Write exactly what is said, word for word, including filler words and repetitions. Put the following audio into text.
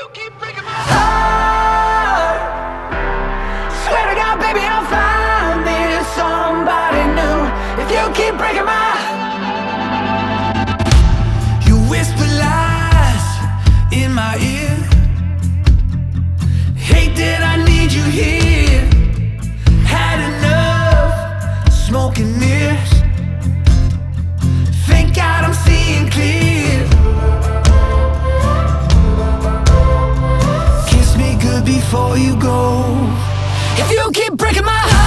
keep breaking my heart. Swear to God, baby, I'll find this somebody new. If you keep breaking my heart. You whisper lies in my ear. Hate that I need you here. Had enough smoke and mirrors. Thank God I'm seeing clear. Kiss me good before you go. If you keep breaking my heart.